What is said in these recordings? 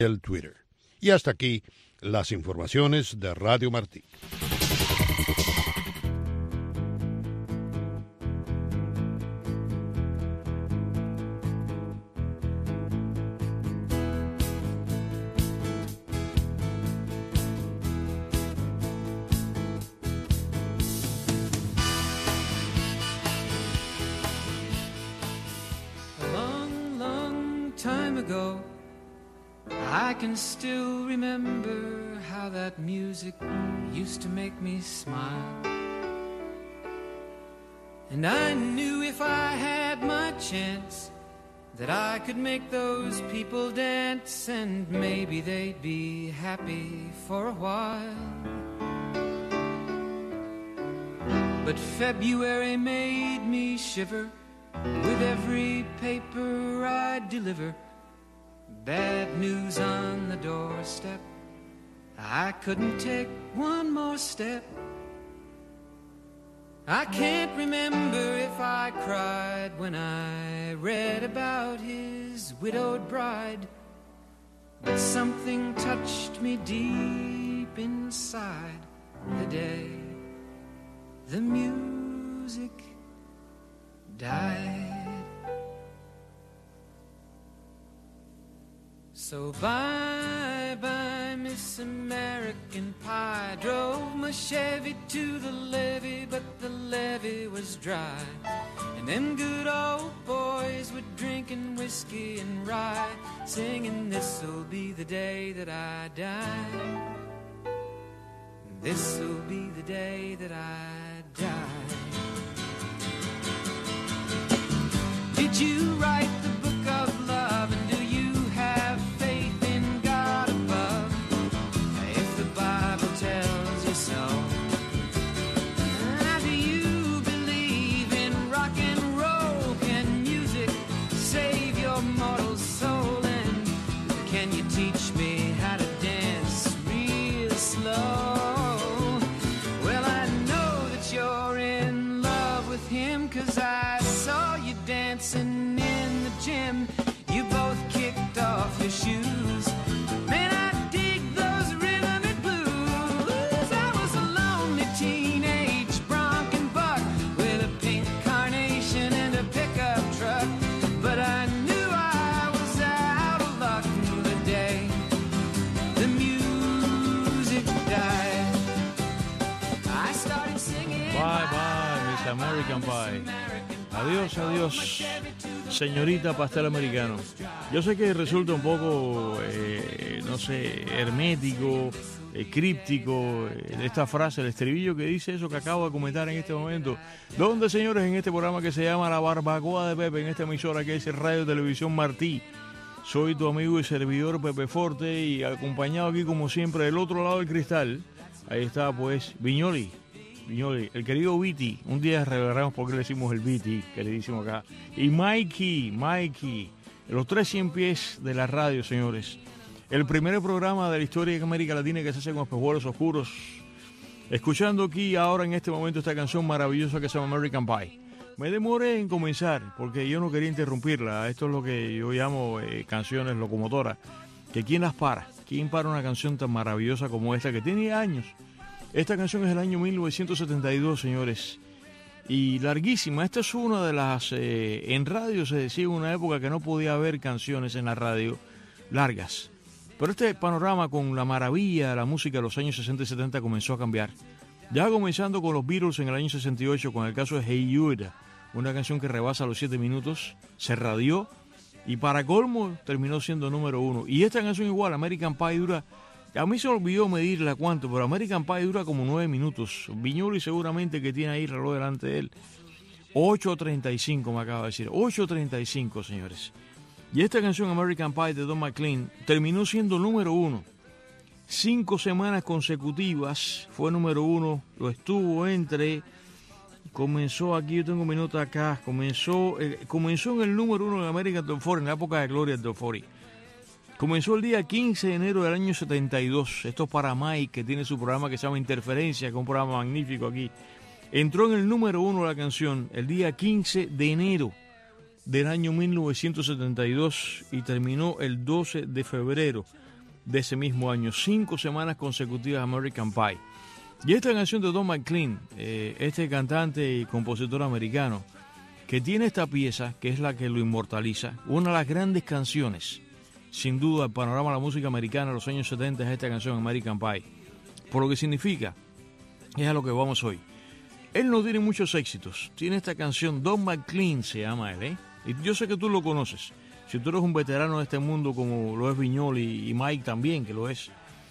el Twitter. Y hasta aquí las informaciones de Radio Martí. I can still remember how that music used to make me smile. And I knew if I had my chance that I could make those people dance, and maybe they'd be happy for a while. But February made me shiver with every paper I'd deliver. Bad news on the doorstep. I couldn't take one more step. I can't remember if I cried when I read about his widowed bride, but something touched me deep inside the day the music died. So bye-bye, Miss American Pie. Drove my Chevy to the levee, but the levee was dry. And them good old boys were drinking whiskey and rye, singing, this'll be the day that I die. This'll be the day that I die. Did you write the book of love, and do you have faith in God above? If the Bible tells you so. Do you believe in rock and roll? Can music save your mortal soul? And can you teach me how to dance real slow? Well, I know that you're in love with him, 'cause I saw you dancing in the gym. You both kicked off your shoes. Man, I dig those rhythm and blues. I was a lonely teenage bronc and buck with a pink carnation and a pickup truck, but I knew I was out of luck the day the music died. I started singing Bye bye, Miss American Pie. Adiós, adiós, señorita pastel americano. Yo sé que resulta un poco, no sé, hermético, críptico, esta frase, el estribillo que dice eso que acabo de comentar en este momento. ¿Dónde, señores? En este programa que se llama La Barbacoa de Pepe, en esta emisora que es Radio Televisión Martí. Soy tu amigo y servidor Pepe Forte, y acompañado aquí como siempre del otro lado del cristal, ahí está pues Viñoli, el querido Viti. Un día revelaremos por qué le decimos el Viti, que le decimos acá. Y Mikey, los 300 pies de la radio, señores. El primer programa de la historia de América Latina que se hace con espejuelos oscuros. Escuchando aquí ahora en este momento esta canción maravillosa que se llama American Pie. Me demoré en comenzar porque yo no quería interrumpirla. Esto es lo que yo llamo canciones locomotoras. Que ¿quién las para? ¿Quién para una canción tan maravillosa como esta que tiene años? Esta canción es del año 1972, señores, y larguísima. Esta es una de las... en radio se decía en una época que no podía haber canciones en la radio largas. Pero este panorama con la maravilla de la música de los años 60 y 70 comenzó a cambiar. Ya comenzando con los Beatles en el año 68, con el caso de Hey Jude, una canción que rebasa los 7 minutos, se radió y para colmo terminó siendo número 1. Y esta canción igual, American Pie, dura... A mí se me olvidó medirla cuánto, pero American Pie dura como 9 minutos. Viñoli seguramente que tiene ahí el reloj delante de él. 8:35 me acaba de decir. 8:35, señores. Y esta canción American Pie de Don McLean terminó siendo número 1. 5 semanas consecutivas fue número 1. Lo estuvo entre... Comenzó aquí, yo tengo mi nota acá. Comenzó en el número 1 de American Top 40, en la época de Gloria Top 40. Comenzó el día 15 de enero del año 72. Esto es para Mike, que tiene su programa que se llama Interferencia, que es un programa magnífico aquí. Entró en el número 1 la canción el día 15 de enero del año 1972 y terminó el 12 de febrero de ese mismo año, 5 semanas consecutivas American Pie. Y esta canción de Don McLean, este cantante y compositor americano, que tiene esta pieza, que es la que lo inmortaliza, una de las grandes canciones, sin duda, el panorama de la música americana de los años 70 es esta canción, American Pie. Por lo que significa, es a lo que vamos hoy. Él no tiene muchos éxitos, tiene esta canción, Don McLean se llama él, y yo sé que tú lo conoces. Si tú eres un veterano de este mundo como lo es Viñoli y Mike también, que lo es.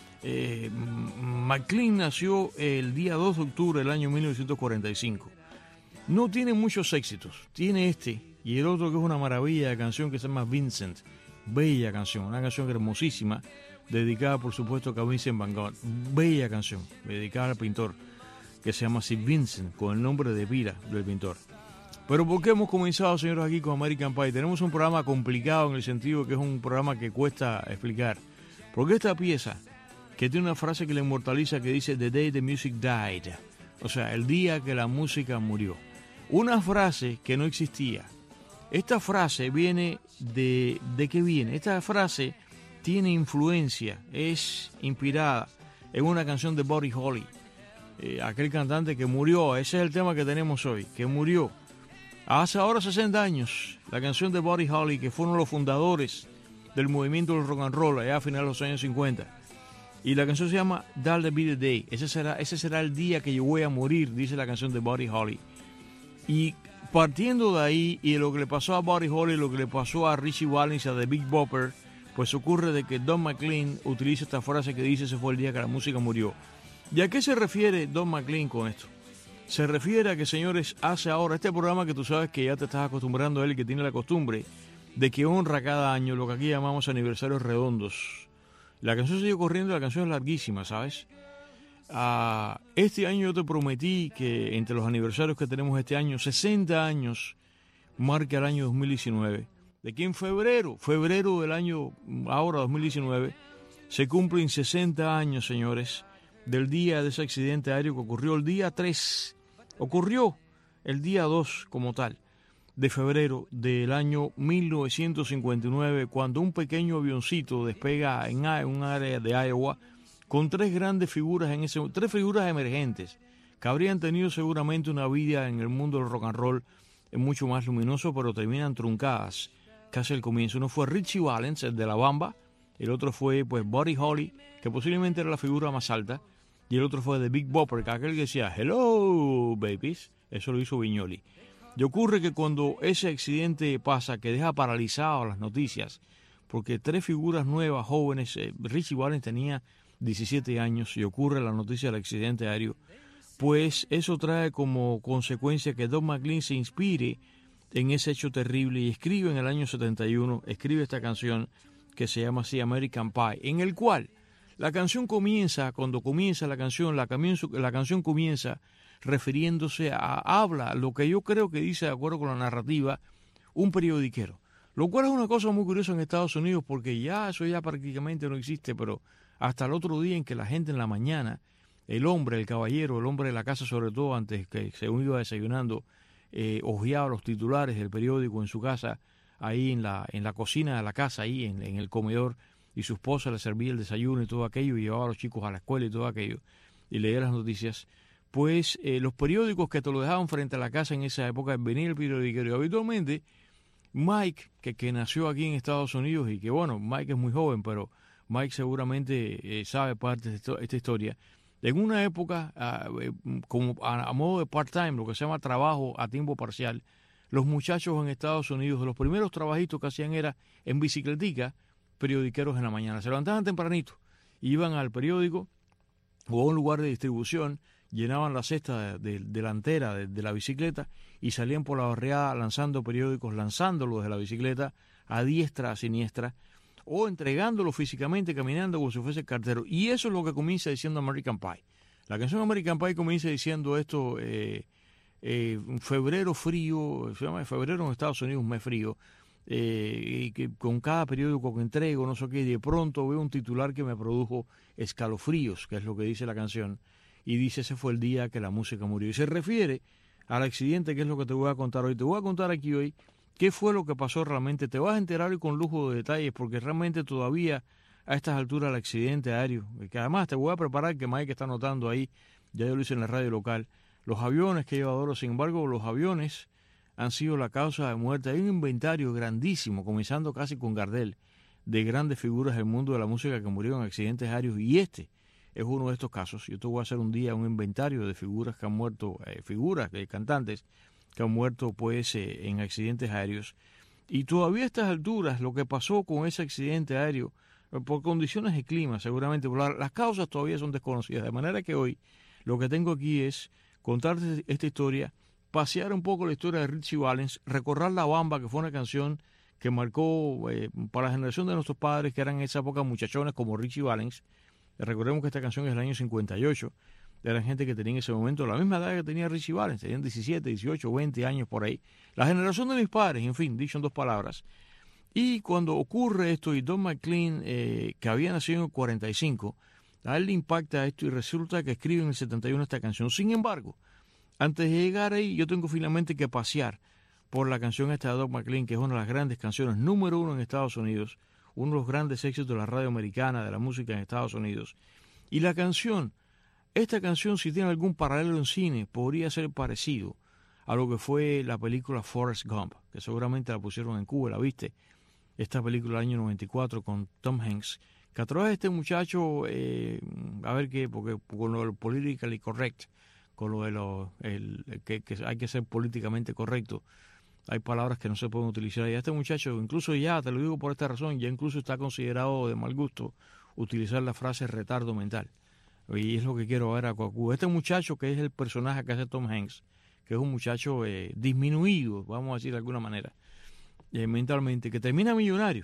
McLean nació el día 2 de octubre del año 1945. No tiene muchos éxitos, tiene este y el otro que es una maravilla de canción que se llama Vincent. Bella canción, una canción hermosísima, dedicada por supuesto a Vincent Van Gogh. Bella canción, dedicada al pintor, que se llama así Vincent, con el nombre de pila del pintor. Pero ¿por qué hemos comenzado, señores, aquí con American Pie? Tenemos un programa complicado en el sentido que es un programa que cuesta explicar. Porque esta pieza, que tiene una frase que la inmortaliza que dice The Day the Music Died, o sea, el día que la música murió. Una frase que no existía. Esta frase viene ¿de qué viene? Esta frase tiene influencia, es inspirada en una canción de Buddy Holly, aquel cantante que murió. Ese es el tema que tenemos hoy, que murió hace ahora 60 años. La canción de Buddy Holly, que fue uno de los fundadores del movimiento del rock and roll allá a finales de los años 50. Y la canción se llama That'll Be the Day. Ese será el día que yo voy a morir, dice la canción de Buddy Holly. Y partiendo de ahí y de lo que le pasó a Buddy Holly, lo que le pasó a Richie Valens y a The Big Bopper, pues ocurre de que Don McLean utiliza esta frase que dice: ese fue el día que la música murió. ¿Y a qué se refiere Don McLean con esto? Se refiere a que, señores, hace ahora este programa que tú sabes que ya te estás acostumbrando a él y que tiene la costumbre de que honra cada año lo que aquí llamamos aniversarios redondos. La canción sigue corriendo, la canción es larguísima, ¿sabes? Este año yo te prometí que entre los aniversarios que tenemos este año, 60 años, marca el año 2019. De que en febrero del año ahora 2019, se cumplen 60 años, señores, del día de ese accidente aéreo que ocurrió el día 3. Ocurrió el día 2 como tal, de febrero del año 1959, cuando un pequeño avioncito despega en un área de Iowa con tres grandes figuras, tres figuras emergentes, que habrían tenido seguramente una vida en el mundo del rock and roll mucho más luminoso, pero terminan truncadas casi al comienzo. Uno fue Richie Valens, el de la bamba, el otro fue pues Buddy Holly, que posiblemente era la figura más alta, y el otro fue The Big Bopper, que aquel que decía "Hello, babies", eso lo hizo Viñoli. Y ocurre que cuando ese accidente pasa, que deja paralizadas las noticias, porque tres figuras nuevas, jóvenes, Richie Valens tenía 17 años y ocurre la noticia del accidente aéreo, pues eso trae como consecuencia que Don McLean se inspire en ese hecho terrible y escribe en el año 71, escribe esta canción que se llama así American Pie, en el cual la canción comienza, cuando comienza la canción comienza refiriéndose habla lo que yo creo que dice, de acuerdo con la narrativa, un periodiquero. Lo cual es una cosa muy curiosa en Estados Unidos, porque eso ya prácticamente no existe, pero hasta el otro día en que la gente en la mañana, el hombre, el caballero, el hombre de la casa sobre todo, antes que se iba desayunando, hojeaba los titulares del periódico en su casa, ahí en la cocina de la casa, ahí en el comedor, y su esposa le servía el desayuno y todo aquello, y llevaba a los chicos a la escuela y todo aquello, y leía las noticias. Pues los periódicos que te lo dejaban frente a la casa en esa época, venía el periodiquero. Y habitualmente Mike, que nació aquí en Estados Unidos, y que bueno, Mike es muy joven, pero Mike seguramente sabe parte de esta historia. En una época, como a modo de part-time, lo que se llama trabajo a tiempo parcial, los muchachos en Estados Unidos, los primeros trabajitos que hacían era en bicicletica, periodiqueros en la mañana. Se levantaban tempranito, iban al periódico o a un lugar de distribución, llenaban la cesta delantera de la bicicleta y salían por la barriada lanzando periódicos, lanzándolos de la bicicleta a diestra, a siniestra, o entregándolos físicamente, caminando como si fuese cartero. Y eso es lo que comienza diciendo American Pie. La canción American Pie comienza diciendo esto: febrero frío, se llama febrero en Estados Unidos, un mes frío, y que con cada periódico que entrego, no sé qué, de pronto veo un titular que me produjo escalofríos, que es lo que dice la canción, y dice: ese fue el día que la música murió. Y se refiere al accidente, que es lo que te voy a contar hoy. Te voy a contar aquí hoy qué fue lo que pasó realmente. Te vas a enterar hoy con lujo de detalles, porque realmente todavía a estas alturas el accidente aéreo, que además te voy a preparar que Mike está notando ahí, ya yo lo hice en la radio local, los aviones que yo adoro. Sin embargo, los aviones han sido la causa de muerte. Hay un inventario grandísimo, comenzando casi con Gardel, de grandes figuras del mundo de la música que murieron en accidentes aéreos, y este es uno de estos casos. Yo te voy a hacer un día un inventario de figuras que han muerto, figuras de cantantes que han muerto pues en accidentes aéreos. Y todavía a estas alturas lo que pasó con ese accidente aéreo, por condiciones de clima seguramente, las causas todavía son desconocidas, de manera que hoy lo que tengo aquí es contarte esta historia, pasear un poco la historia de Ritchie Valens, recorrer La Bamba, que fue una canción que marcó para la generación de nuestros padres, que eran en esa época muchachones como Ritchie Valens. Recordemos que esta canción es del año 58, eran gente que tenía en ese momento la misma edad que tenía Ritchie Valens, tenían 17, 18, 20 años por ahí. La generación de mis padres, en fin, dicho en dos palabras. Y cuando ocurre esto, y Don McLean, que había nacido en el 45, a él le impacta esto y resulta que escribe en el 71 esta canción. Sin embargo, antes de llegar ahí, yo tengo finalmente que pasear por la canción esta de Don McLean, que es una de las grandes canciones, número uno en Estados Unidos, uno de los grandes éxitos de la radio americana, de la música en Estados Unidos. Y la canción, esta canción, si tiene algún paralelo en cine, podría ser parecido a lo que fue la película Forrest Gump, que seguramente la pusieron en Cuba, ¿la viste? Esta película del año 94 con Tom Hanks, que a través de este muchacho, a ver qué, porque con lo del politically correct, con lo de que hay que ser políticamente correcto, hay palabras que no se pueden utilizar. Y a este muchacho, incluso ya, te lo digo por esta razón, ya incluso está considerado de mal gusto utilizar la frase retardo mental. Y es lo que quiero ver a Cuacú. Este muchacho, que es el personaje que hace Tom Hanks, que es un muchacho disminuido, vamos a decir de alguna manera, mentalmente, que termina millonario,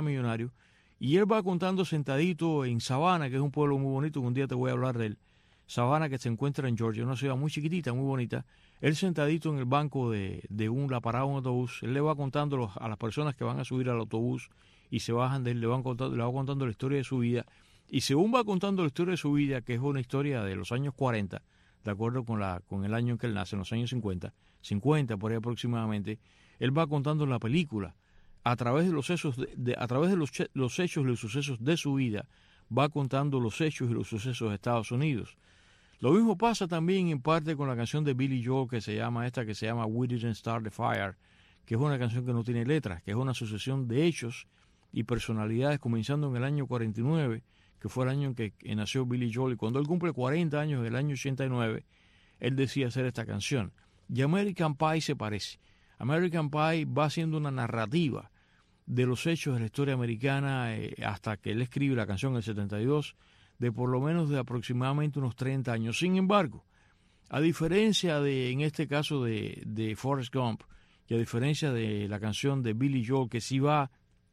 y él va contando sentadito en Savannah, que es un pueblo muy bonito, que un día te voy a hablar de él. Savannah, que se encuentra en Georgia, una ciudad muy chiquitita, muy bonita. Él sentadito en el banco de la parada de un autobús, él le va contando a las personas que van a subir al autobús y se bajan de él, le va contando la historia de su vida. Y según va contando la historia de su vida, que es una historia de los años 40, de acuerdo con el año en que él nace, en los años 50 por ahí aproximadamente, él va contando la película a través de los hechos, a través de los hechos y los sucesos de su vida, va contando los hechos y los sucesos de Estados Unidos. Lo mismo pasa también en parte con la canción de Billy Joel que se llama We Didn't Start the Fire, que es una canción que no tiene letras, que es una sucesión de hechos y personalidades comenzando en el año 49, que fue el año en que nació Billy Joel, y cuando él cumple 40 años, en el año 89, él decide hacer esta canción. Y American Pie se parece. American Pie va haciendo una narrativa de los hechos de la historia americana hasta que él escribe la canción en el 72, de por lo menos de aproximadamente unos 30 años. Sin embargo, a diferencia en este caso de Forrest Gump, y a diferencia de la canción de Billy Joel, que sí va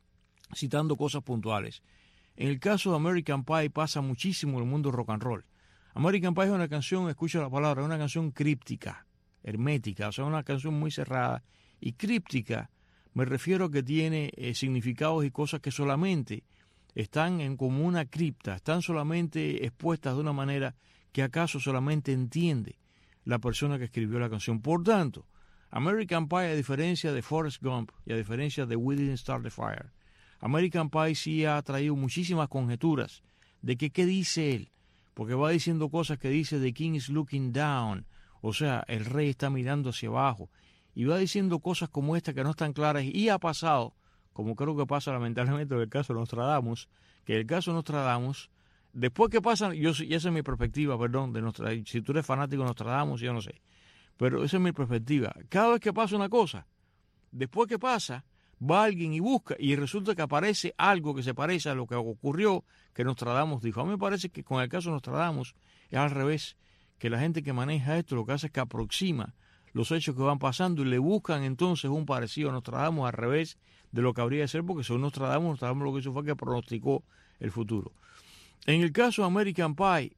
citando cosas puntuales, en el caso de American Pie pasa muchísimo en el mundo rock and roll. American Pie es una canción, escucha la palabra, es una canción críptica, hermética, o sea, una canción muy cerrada. Y críptica me refiero a que tiene significados y cosas que solamente están en como una cripta, están solamente expuestas de una manera que acaso solamente entiende la persona que escribió la canción. Por tanto, American Pie, a diferencia de Forrest Gump y a diferencia de We Didn't Start the Fire, American Pie sí ha traído muchísimas conjeturas de que qué dice él, porque va diciendo cosas que dice The King is looking down, o sea, el rey está mirando hacia abajo, y va diciendo cosas como esta que no están claras, y ha pasado, como creo que pasa lamentablemente en el caso de Nostradamus, que el caso de Nostradamus, después que pasa, y esa es mi perspectiva, perdón, si tú eres fanático de Nostradamus, yo no sé, pero esa es mi perspectiva. Cada vez que pasa una cosa, después que pasa, va alguien y busca, y resulta que aparece algo que se parece a lo que ocurrió, que Nostradamus dijo. A mí me parece que con el caso de Nostradamus es al revés, que la gente que maneja esto lo que hace es que aproxima los hechos que van pasando y le buscan entonces un parecido a Nostradamus al revés de lo que habría de ser, porque según Nostradamus lo que hizo fue que pronosticó el futuro. En el caso de American Pie,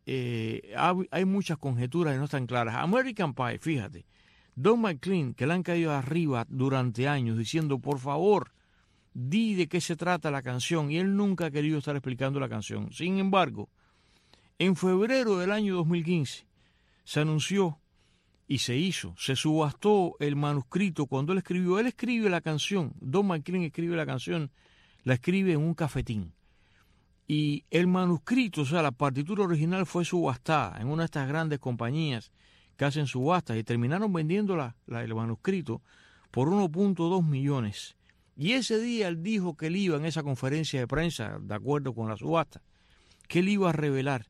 hay muchas conjeturas que no están claras. American Pie, fíjate, Don McLean, que le han caído arriba durante años diciendo, por favor, di de qué se trata la canción, y él nunca ha querido estar explicando la canción. Sin embargo, en febrero del año 2015 se anunció y se subastó el manuscrito. Cuando él escribe la canción, Don McLean escribe la canción, la escribe en un cafetín. y el manuscrito, o sea, la partitura original fue subastada en una de estas grandes compañías que hacen subastas y terminaron vendiendo el manuscrito por 1.2 millones. Y ese día él dijo que él iba en esa conferencia de prensa, de acuerdo con la subasta, que él iba a revelar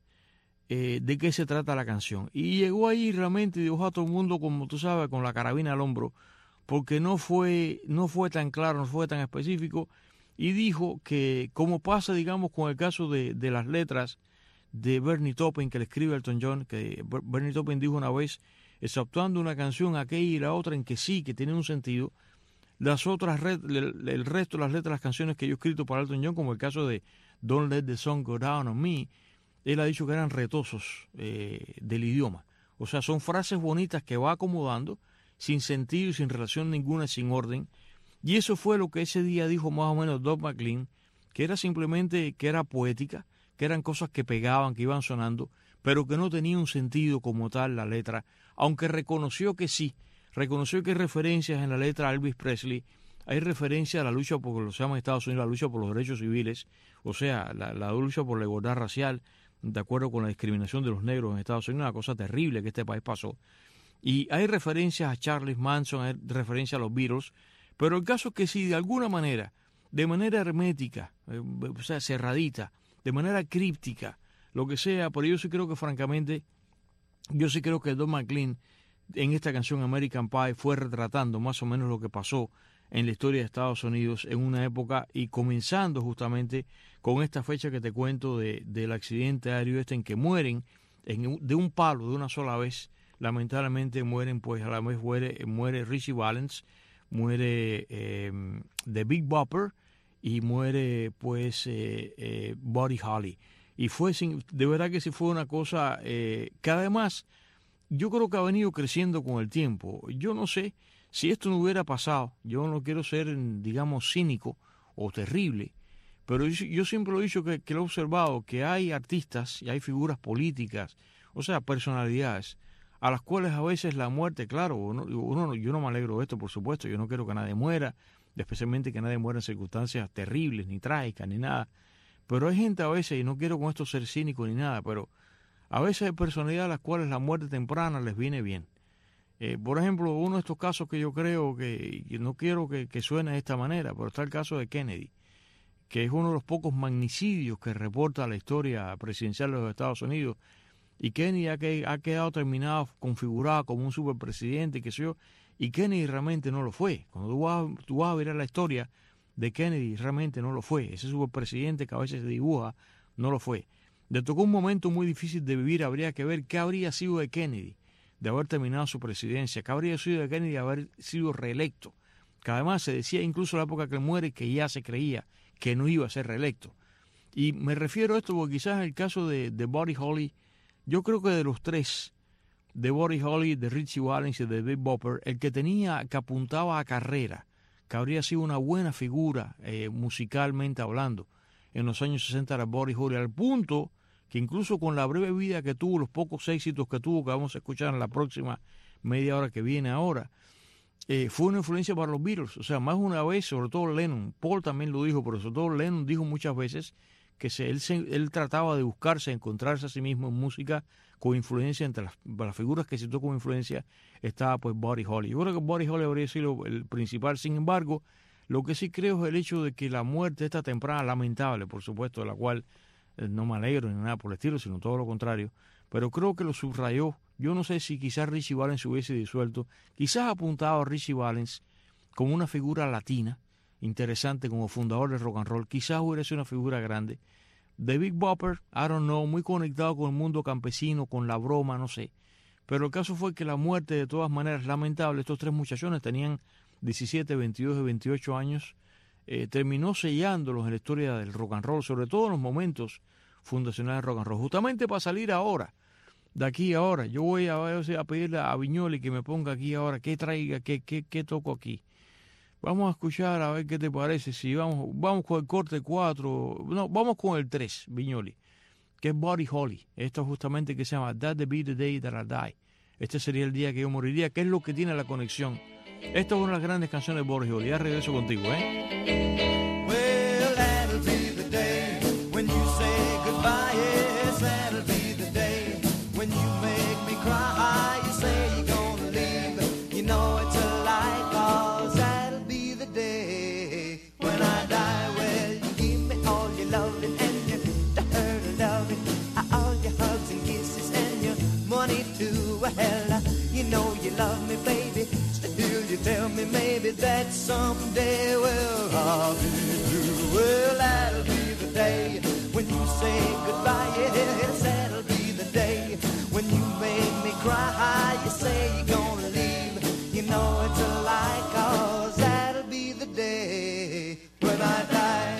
de qué se trata la canción. Y llegó ahí realmente y dibujó a todo el mundo, como tú sabes, con la carabina al hombro, porque no fue tan claro, no fue tan específico, y dijo que, como pasa, digamos, con el caso de las letras de Bernie Taupin, que le escribe a Elton John, que Bernie Taupin dijo una vez, exceptuando una canción, aquella y la otra, en que sí, que tienen un sentido, las otras, el resto de las letras de las canciones que yo he escrito para Elton John, como el caso de Don't Let the Sun Go Down on Me, él ha dicho que eran retosos del idioma. O sea, son frases bonitas que va acomodando, sin sentido y sin relación ninguna, sin orden. Y eso fue lo que ese día dijo más o menos Don McLean, que era simplemente, que era poética, que eran cosas que pegaban, que iban sonando, pero que no tenía un sentido como tal la letra, aunque reconoció que sí, reconoció que hay referencias en la letra a Elvis Presley, hay referencia a la lucha por lo que se llama en Estados Unidos, la lucha por los derechos civiles, o sea, la lucha por la igualdad racial, de acuerdo con la discriminación de los negros en Estados Unidos, una cosa terrible que este país pasó. Y hay referencias a Charles Manson, hay referencias a los Beatles, pero el caso es que si de alguna manera, de manera hermética, o sea, cerradita, de manera críptica, lo que sea, pero yo sí creo que francamente, yo sí creo que Don McLean en esta canción American Pie fue retratando más o menos lo que pasó en la historia de Estados Unidos en una época y comenzando justamente con esta fecha que te cuento del accidente aéreo en que mueren de un palo, de una sola vez, lamentablemente mueren, pues a la vez muere Richie Valens, muere The Big Bopper y muere pues Buddy Holly. Y fue de verdad que sí fue una cosa que además yo creo que ha venido creciendo con el tiempo. Yo no sé si esto no hubiera pasado, yo no quiero ser, digamos, cínico o terrible, pero yo siempre lo he dicho que lo he observado, que hay artistas y hay figuras políticas, o sea, personalidades, a las cuales a veces la muerte, claro, yo no me alegro de esto, por supuesto, yo no quiero que nadie muera, especialmente que nadie muera en circunstancias terribles, ni trágicas, ni nada, pero hay gente a veces, y no quiero con esto ser cínico ni nada, pero a veces hay personalidades a las cuales la muerte temprana les viene bien. Por ejemplo, uno de estos casos que yo creo que no quiero que suene de esta manera, pero está el caso de Kennedy, que es uno de los pocos magnicidios que reporta la historia presidencial de los Estados Unidos, y Kennedy ha quedado terminado, configurado como un superpresidente, qué sé yo, y Kennedy realmente no lo fue. Cuando tú vas a ver la historia de Kennedy, realmente no lo fue. Ese superpresidente que a veces se dibuja, no lo fue. Le tocó un momento muy difícil de vivir, habría que ver qué habría sido de Kennedy de haber terminado su presidencia, qué habría sido de Kennedy de haber sido reelecto, que además se decía incluso en la época que él muere que ya se creía que no iba a ser reelecto. Y me refiero a esto porque quizás en el caso de Buddy Holly, yo creo que de los tres, de Buddy Holly, de Richie Valens y de Big Bopper, el que apuntaba a carrera, que habría sido una buena figura musicalmente hablando en los años 60 era Buddy Holly, al punto que incluso con la breve vida que tuvo, los pocos éxitos que tuvo, que vamos a escuchar en la próxima media hora que viene ahora, fue una influencia para los Beatles. O sea, más una vez, sobre todo Lennon, Paul también lo dijo, pero sobre todo Lennon dijo muchas veces que él trataba de buscarse, encontrarse a sí mismo en música con influencia. Entre las figuras que citó como influencia estaba pues Buddy Holly. Yo creo que Buddy Holly habría sido el principal. Sin embargo, lo que sí creo es el hecho de que la muerte esta temprana, lamentable, por supuesto, de la cual no me alegro ni nada por el estilo, sino todo lo contrario, pero creo que lo subrayó. Yo no sé si quizás Richie Valens se hubiese disuelto, quizás apuntado a Richie Valens como una figura latina, interesante como fundador del rock and roll, quizás hubiera sido una figura grande. The Big Bopper, I don't know, muy conectado con el mundo campesino, con la broma, no sé. Pero el caso fue que la muerte, de todas maneras, lamentable, estos tres muchachones tenían 17, 22 y 28 años, terminó sellándolos en la historia del rock and roll, sobre todo en los momentos fundacionales del rock and roll. Justamente para salir ahora, de aquí ahora, yo voy a pedirle a Viñoli que me ponga aquí ahora, qué traiga, qué toco aquí. Vamos a escuchar a ver qué te parece, si vamos con el corte 4, no, vamos con el 3, Viñoli, que es Buddy Holly. Esto justamente que se llama That'd Be the Day That I Die. Este sería el día que yo moriría, que es lo que tiene la conexión. Esta es una de las grandes canciones de Buddy Holly. Ya regreso contigo, Well, that'll be the day when you say goodbye, yes, that'll be the day. When you make me cry, you say you're gonna leave. You know it's a lie, 'cause that'll be the day when I die.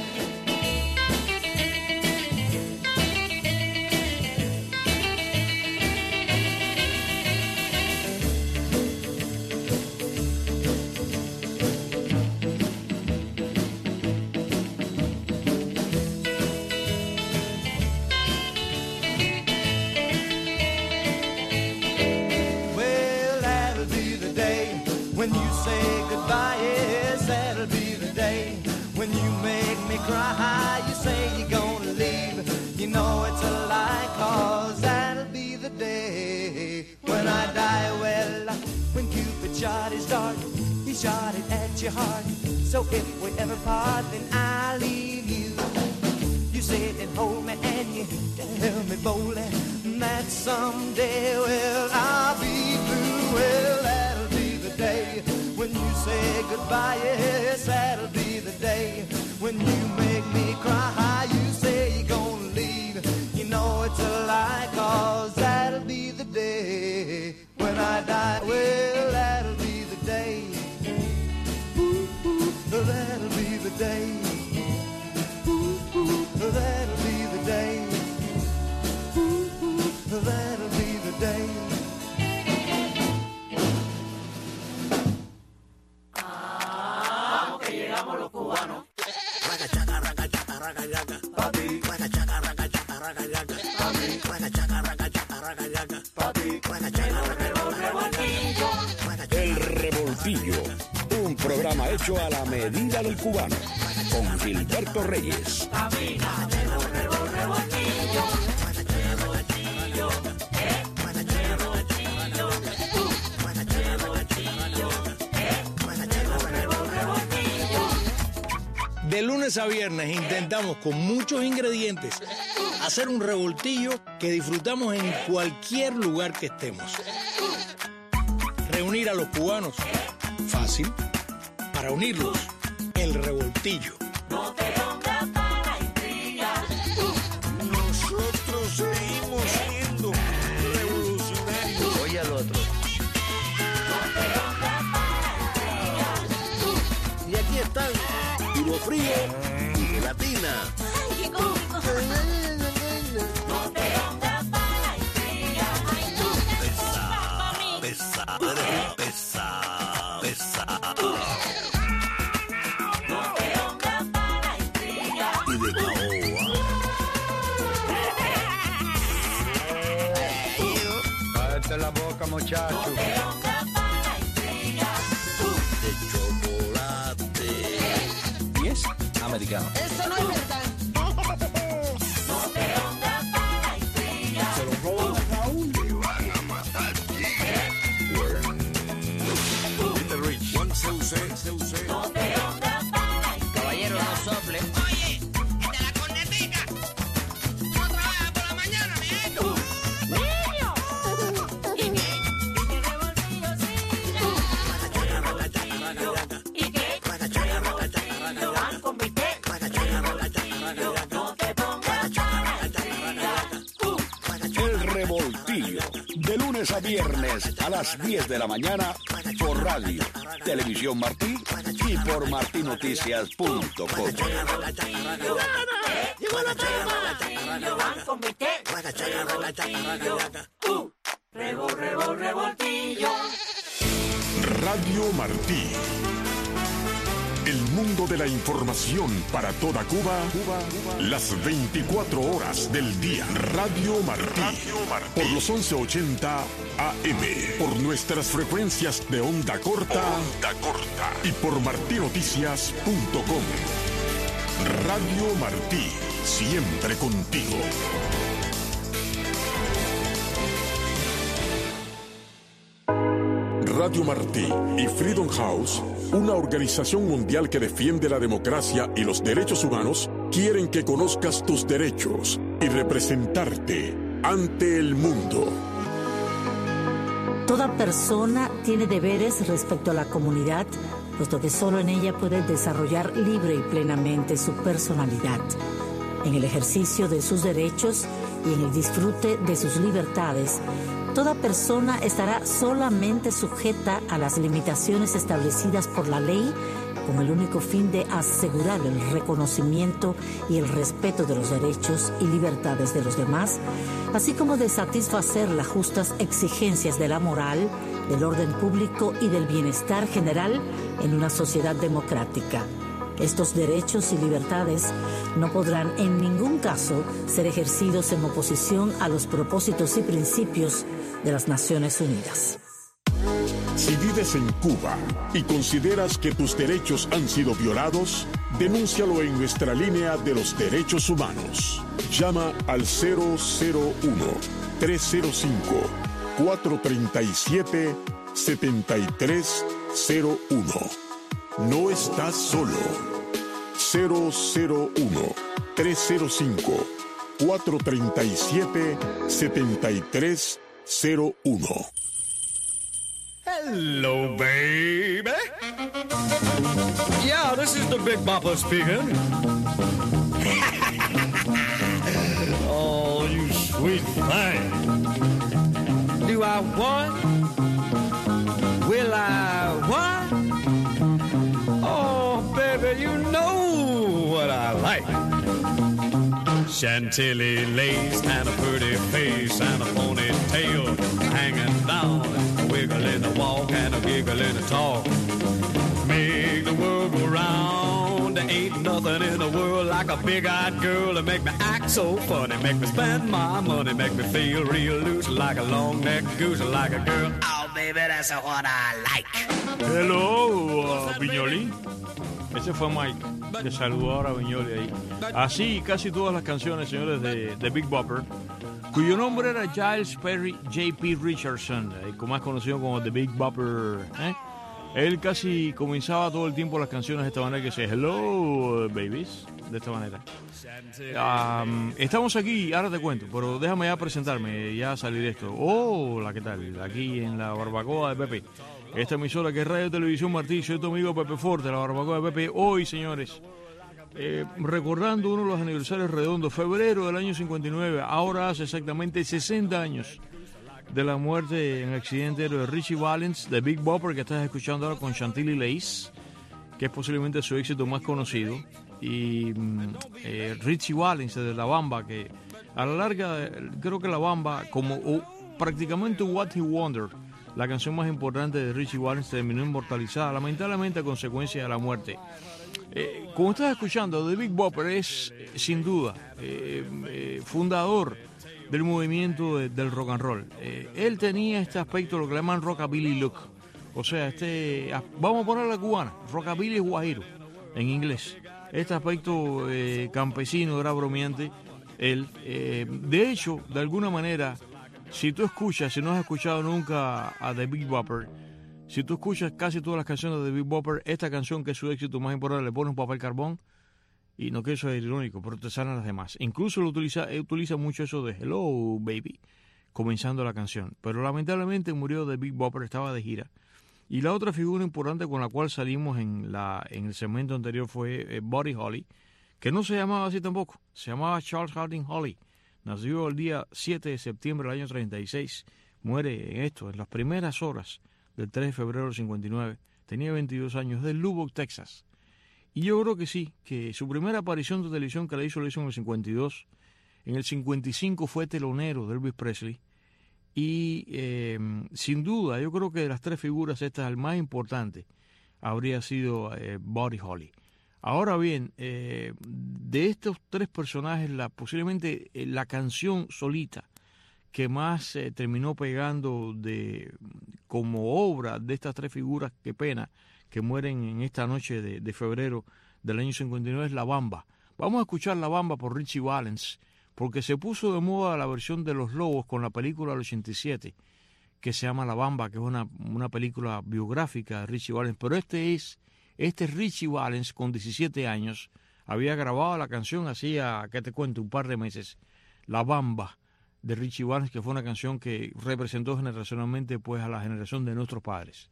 When you say goodbye, yes, that'll be the day. When you make me cry, you say you're gonna leave. You know it's a lie, 'cause that'll be the day when I die. Well, when Cupid shot his dart, he shot it at your heart. So if we ever part, then I'll leave you. You sit and hold me and you tell me boldly that someday, well, I'll be blue. Well, that'll be the day when you say goodbye, yes, that'll be the day. When you make me cry, you say you're gonna leave. You know it's a lie, 'cause that'll be the day when I die. Well, that'll be the day. Ooh, ooh, that'll be the day. Ooh, ooh, that'll be the day. Ooh, ooh, that'll be the day. Los cubanos. El Revoltillo, un programa hecho a la medida del cubano, con Gilberto Reyes. De lunes a viernes intentamos con muchos ingredientes hacer un revoltillo que disfrutamos en cualquier lugar que estemos. Reunir a los cubanos, fácil. Para unirlos, el revoltillo. No te pongas para intrigar. Nosotros seguimos siendo revolucionarios. Oye al otro. No te pongas para intrigar. Y aquí están, Tiro Frío y Gelatina. Ay, qué cómico. No te pongas para intrigar. Ay, no te pongas para mí. Pesado. No te pongas para intrigar. Y de caoba. Cállate la boca, muchacho. No te pongas para intrigar. De chocolate. Y es americano. Eso no es verdad. No te pongas para intrigar. Se lo roban a Raúl. Te van a matar. Peter Rich. One CUC. No te pongas para intrigar. Caballero, no sople. Oye, el de la cornetica. No trabaja por la mañana, mi hijo. ¡Niño! ¿Y qué? ¿Y qué revoltillo sigue? ¿Y qué? Van con bistec. No te pongas para intrigar. El Revoltillo. De lunes a viernes a las 10 de la mañana por radio, Televisión Martí y por martinoticias.com. ¡Llegó la palma! Van con bistec. Revoltillo. Radio Martí. El mundo de la información para toda Cuba, las 24 horas del día. Radio Martí. Por los 1180 AM. Por nuestras frecuencias de onda corta. Y por martinoticias.com. Radio Martí. Siempre contigo. Radio Martí y Freedom House, una organización mundial que defiende la democracia y los derechos humanos, quieren que conozcas tus derechos y representarte ante el mundo. Toda persona tiene deberes respecto a la comunidad, puesto que solo en ella puede desarrollar libre y plenamente su personalidad. En el ejercicio de sus derechos y en el disfrute de sus libertades, toda persona estará solamente sujeta a las limitaciones establecidas por la ley con el único fin de asegurar el reconocimiento y el respeto de los derechos y libertades de los demás, así como de satisfacer las justas exigencias de la moral, del orden público y del bienestar general en una sociedad democrática. Estos derechos y libertades no podrán en ningún caso ser ejercidos en oposición a los propósitos y principios de las Naciones Unidas. Si vives en Cuba y consideras que tus derechos han sido violados, denúncialo en nuestra línea de los derechos humanos. Llama al 001-305-437-7301. No estás solo. 001-305-437-7301. Hello, baby. Yeah, this is the Big Bopper speaking. Oh, you sweet thing. Do I what? Will I what? Oh, baby, you know what I like. Chantilly lace and a pretty face and a ponytail hanging down, a wiggle in the walk and a giggle in the talk. Make the world go round. There ain't nothing in the world like a big-eyed girl to make me act so funny, make me spend my money, make me feel real loose like a long-necked goose, like a girl. Oh, baby, that's what I like. Hello, Viñoli. Ese fue Mike, que saludó ahora a Viñoli ahí. Así casi todas las canciones, señores, de Big Bopper, cuyo nombre era Giles Perry J.P. Richardson, más conocido como The Big Bopper. Él casi comenzaba todo el tiempo las canciones de esta manera, que dice hello, babies, de esta manera. Estamos aquí, ahora te cuento, pero déjame ya presentarme, ya salir de esto. Hola, ¿qué tal? Aquí en la barbacoa de Pepe. Esta emisora que es Radio Televisión Martí, soy tu amigo Pepe Forte, la barbacoa de Pepe. Hoy, señores, recordando uno de los aniversarios redondos, febrero del año 59, ahora hace exactamente 60 años de la muerte en accidente aéreo de Richie Valens, de Big Bopper, que estás escuchando ahora con Chantilly Lace, que es posiblemente su éxito más conocido, y Richie Valens de La Bamba, que a la larga creo que La Bamba, como prácticamente What He Wondered, la canción más importante de Richie Valens, terminó inmortalizada, lamentablemente a consecuencia de la muerte. Como estás escuchando, The Big Bopper es, sin duda, fundador del movimiento del rock and roll. Él tenía este aspecto, lo que le llaman rockabilly look. O sea, vamos a poner la cubana, rockabilly guajiro, en inglés. Este aspecto campesino, era bromeante. Él, de hecho, de alguna manera, si tú escuchas, si no has escuchado nunca a The Big Bopper, si tú escuchas casi todas las canciones de The Big Bopper, esta canción, que es su éxito más importante, le pones un papel carbón, y no quiero ser irónico, pero te salen las demás. Incluso utiliza mucho eso de hello, baby, comenzando la canción. Pero lamentablemente murió The Big Bopper, estaba de gira. Y la otra figura importante con la cual salimos en el segmento anterior fue Buddy Holly, que no se llamaba así tampoco, se llamaba Charles Harding Holly. Nació el día 7 de septiembre del año 36, muere en las primeras horas del 3 de febrero del 59, tenía 22 años, de Lubbock, Texas. Y yo creo que sí, que su primera aparición de televisión que la hizo en el 52, en el 55 fue telonero de Elvis Presley, y sin duda yo creo que de las tres figuras estas, el más importante habría sido Buddy Holly. Ahora bien, de estos tres personajes, posiblemente la canción solita que más terminó pegando como obra de estas tres figuras, qué pena, que mueren en esta noche de febrero del año 59, es La Bamba. Vamos a escuchar La Bamba por Richie Valens, porque se puso de moda la versión de Los Lobos con la película del 87, que se llama La Bamba, que es una película biográfica de Richie Valens, pero este es Richie Valens con 17 años, había grabado la canción hacía, ¿qué te cuento?, un par de meses, La Bamba de Richie Valens, que fue una canción que representó generacionalmente pues a la generación de nuestros padres.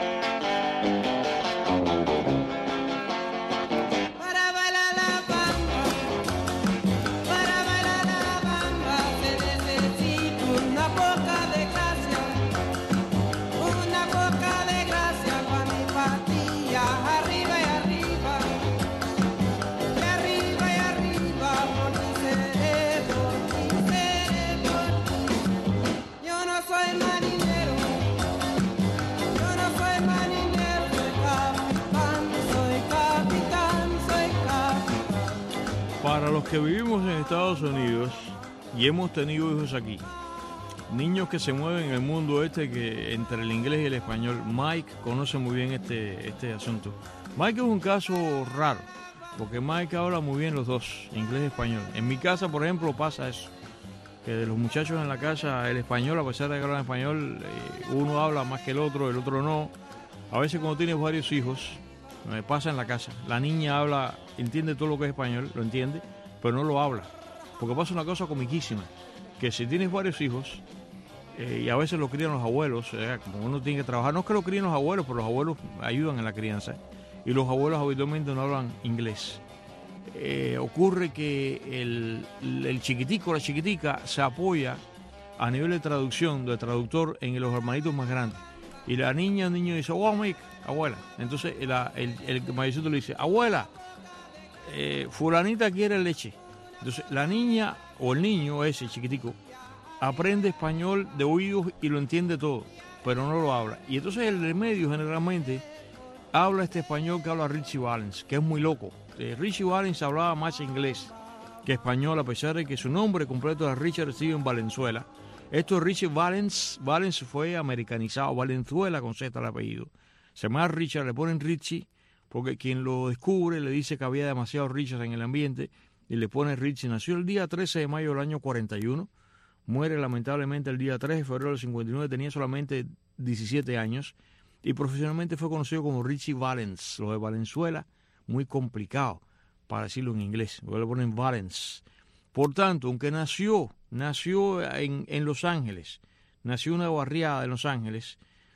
Para bailar la bamba. los que vivimos en Estados Unidos y hemos tenido hijos aquí, niños que se mueven en el mundo que entre el inglés y el español, Mike conoce muy bien este asunto. Mike es un caso raro, porque Mike habla muy bien los dos, inglés y español. En mi casa, por ejemplo, pasa eso, que de los muchachos en la casa, el español, a pesar de que hablan español, uno habla más que el otro no. A veces cuando tienes varios hijos, me pasa en la casa, la niña entiende todo lo que es español, lo entiende, pero no lo habla. Porque pasa una cosa comiquísima, que si tienes varios hijos, y a veces lo crían los abuelos, como uno tiene que trabajar, no es que lo críen los abuelos, pero los abuelos ayudan en la crianza, y los abuelos habitualmente no hablan inglés. Ocurre que el chiquitico, la chiquitica, se apoya a nivel de traducción, de traductor, en los hermanitos más grandes. Y la niña, el niño dice, wow, Mick, abuela. Entonces el mayorcito le dice, abuela, fulanita quiere leche. Entonces la niña o el niño ese chiquitico aprende español de oídos y lo entiende todo, pero no lo habla. Y entonces el de medio generalmente habla este español que habla Richie Valens, que es muy loco. Richie Valens hablaba más inglés que español, a pesar de que su nombre completo era Richard Steven Valenzuela. Esto es Richie Valens. Valens fue americanizado, Valenzuela con Z el apellido. Se llama Richard, le ponen Richie, porque quien lo descubre le dice que había demasiados Richards en el ambiente y le pone Richie. Nació el día 13 de mayo del año 41, muere lamentablemente el día 3 de febrero del 59, tenía solamente 17 años y profesionalmente fue conocido como Richie Valens. Lo de Valenzuela, muy complicado para decirlo en inglés, luego le ponen Valens. Por tanto, aunque nació en Los Ángeles, nació en una barriada de Los Ángeles,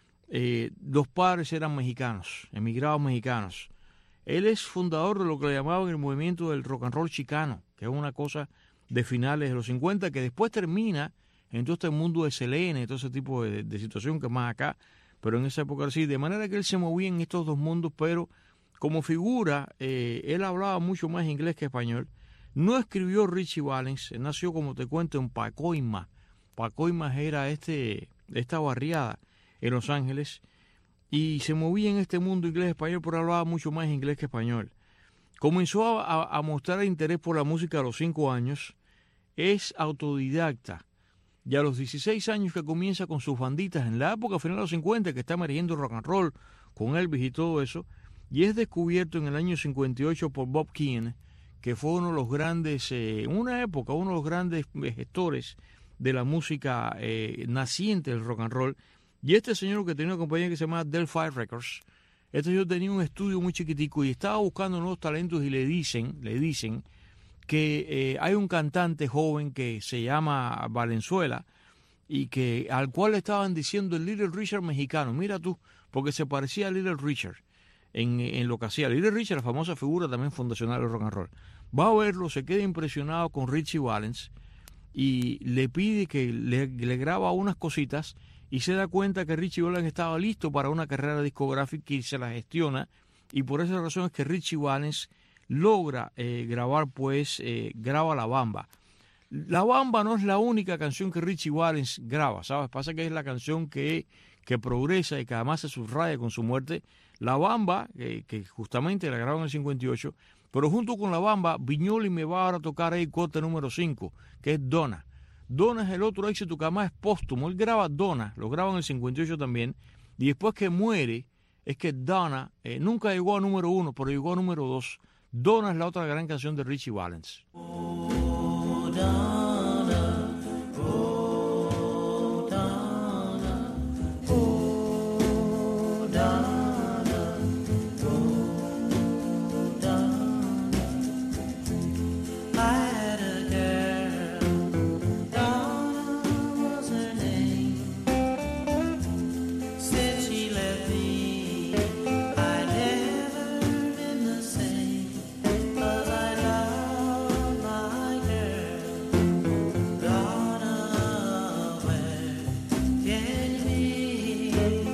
los padres eran mexicanos, emigrados mexicanos. Él es fundador de lo que le llamaban el movimiento del rock and roll chicano, que es una cosa de finales de los 50, que después termina en todo este mundo de Selena, todo ese tipo de situación que es más acá, pero en esa época sí, de manera que él se movía en estos dos mundos, pero como figura, él hablaba mucho más inglés que español. No escribió Richie Valens, nació, como te cuento, en Pacoima. Pacoima era esta barriada en Los Ángeles y se movía en este mundo inglés-español, pero hablaba mucho más inglés que español. Comenzó a mostrar interés por la música a los 5 años, es autodidacta. Y a los 16 años que comienza con sus banditas, en la época final de los 50, que está emergiendo el rock and roll con Elvis y todo eso, y es descubierto en el año 58 por Bob Keane, que fue uno de los grandes, en una época, uno de los grandes gestores de la música naciente del rock and roll. Y este señor, que tenía una compañía que se llama Delphi Records, este señor tenía un estudio muy chiquitico y estaba buscando nuevos talentos, y le dicen que hay un cantante joven que se llama Valenzuela y que al cual le estaban diciendo el Little Richard mexicano. Mira tú, porque se parecía a Little Richard en lo que hacía. Little Richard, la famosa figura también fundacional del rock and roll. Va a verlo, se queda impresionado con Richie Valens y le pide que le graba unas cositas, y se da cuenta que Richie Valens estaba listo para una carrera discográfica y se la gestiona, y por esa razón es que Richie Valens logra grabar, graba La Bamba. La Bamba no es la única canción que Richie Valens graba, ¿sabes? Pasa que es la canción que progresa y que además se subraya con su muerte. La Bamba, que justamente la grabó en el 58, pero junto con La Bamba, Viñoly me va ahora a tocar el corte número 5, que es Donna. Donna es el otro éxito que además es póstumo. Él graba Donna, lo graba en el 58 también, y después que muere, es que Donna nunca llegó a número 1, pero llegó a número 2. Donna es la otra gran canción de Richie Valens. Oh, Donna, oh, Donna, oh, Donna, oh, Donna. I had a girl, Donna was her name. Since she left me, I never been the same. 'Cause I love my girl, Donna, where can you